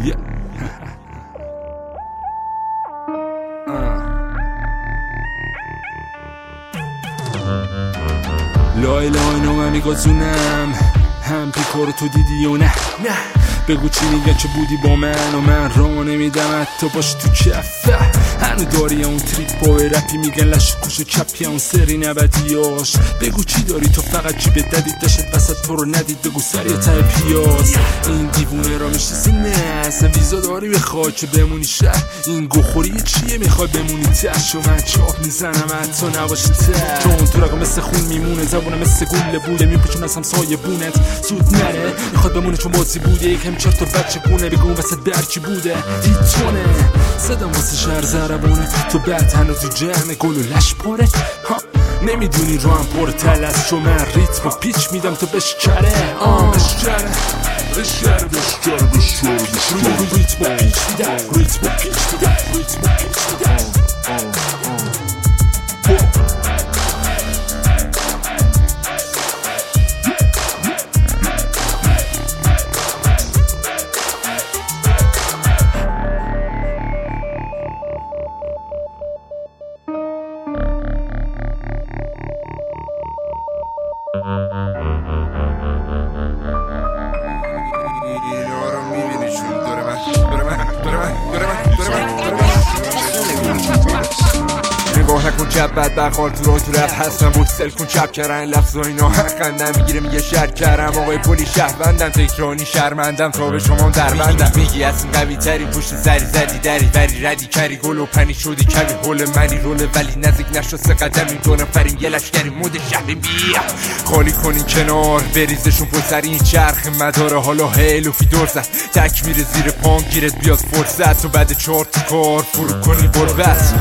لای اینو من میگذونم هم پیکارو تو دیدی و نه بگو چی میگن چه بودی با من و من را نمیدم حتی باش تو کفه هنو داری اون تریپ و رپی میگن لش کوش چپی اون سری نبدیاش بگو چی داری تو فقط چی به ددید داشت وسط تو رو ندید بگو سری تای پیاز این دیوونه را میشنسی نه ویزا داری بخوای که بمونی شهر این گوخوری چیه میخوای بمونی تش و من چاپ میزنم حتی نباشی ته چون تو رقم مثل خون میمونه زبونه مثل گوله بوده میپوشون از همسایه بونت زود نره میخواد بمونه چون بازی بوده یکم چرت و بچه گونه بگون وسط برچی بوده دیتونه صدام واسه شهر زربونه تو بعد هنو تو جمع گل و لش پاره نمیدونی رو هم پر تلس چون من ریتم و پیچ میدم تو بشکره بشکره ریتم و پیچ میدم ریتم و پیچ میدم نگاه نکن جب بد برخوار تو را تو رفت هستم بود سل کن چپ کردن لفظ و اینا خندم میگیره میگه شر کردم آقای پلی شهروندم تکرانی شرمندم تا به شما دربندم میگی از این قوی تری پشت سری زدی دری بری ردی کری گل و پنی شدی کمی هول منی روله ولی نزدیک نشو سه قدمی دو نفریم یه لشکری مود شهری بیا خالی کنین کنار بریزشون پسر این چرخ مداره حالا هیلوفی دور زد تک میره زیر پام گیرت بیاد فرصت و بعد 4 تا کار فرو کنی بربت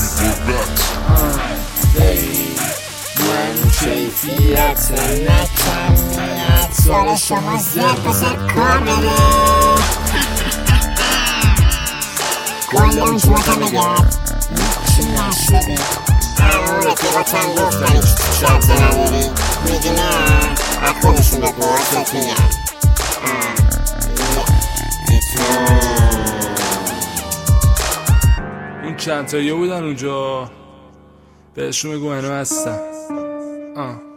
من کیفیت نکمیت سال شما زیاد بسر کار بره کل اون جواتم بگرد هیچی نشده همون رفیقاتم گفت ولی شب نداری میگی نه از خودشون به بازت میگن اون چند تاییه بودن اونجا بهشون بگو منو هستم